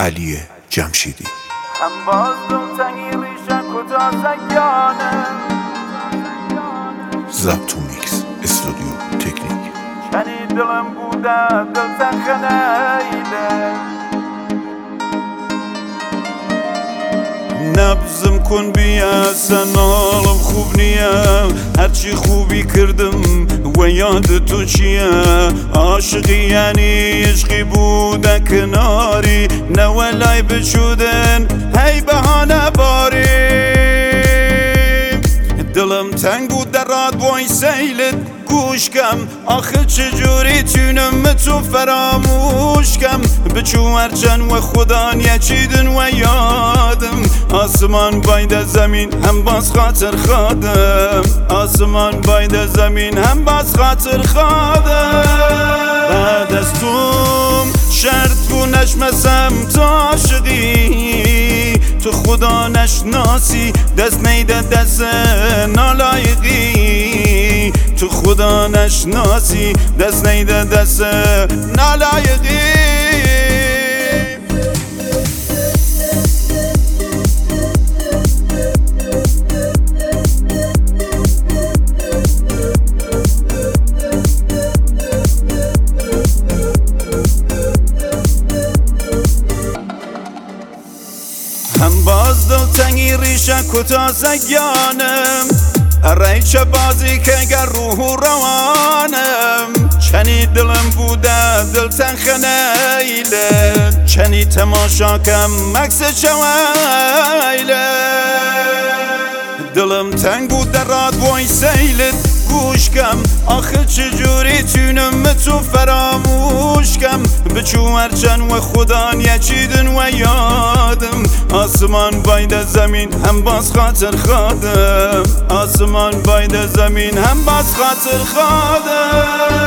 علی جمشیدی. هم باز دلتنگی ریشه کوتاه سگانه ضبط و میکس استودیو تکنیک. چنی دلم بوده دلتن خنیده نبزم کن بیا سنالم خوب نیه هرچی خوبی کردم و یاد تو چیه عاشقی یعنی عشقی بوده کناری نولای بچودن هی بهانه باری دلم تنگ و دراد وای سیلت گوش کم آخه چجوری تونم تو فراموش کم بچو هرچن و خدا یچیدن و یادم آسمان باید زمین هم باز خاطر خادم آسمان باید زمین هم باز خاطر خادم بعد از توم شرط بو نشمسم تا عاشقی تو خدا نشناسی دست نیده دست نالایقی تو خدا نشناسی دست نیده دست نالایقی هم باز دلتنگی ریشه کوتاه سگانم ریچه بازی که گر روح و روانم چنی دلم بوده دلتن خنیله چنی تماشا کم مکس چویله دلم تنگ و دراد وای سیلت گوش کم آخه چجوری تونم تو فراموش کم بچو هرچن و خدا یچیدن و یادم آسمان باید زمین هم باز خاطر خادم آسمان باید زمین هم باز خاطر خادم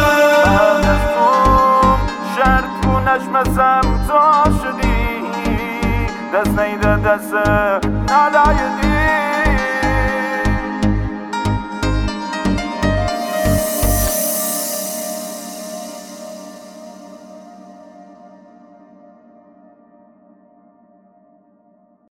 شرط بو نشمسم تا شدی دست نیده دست نالایقی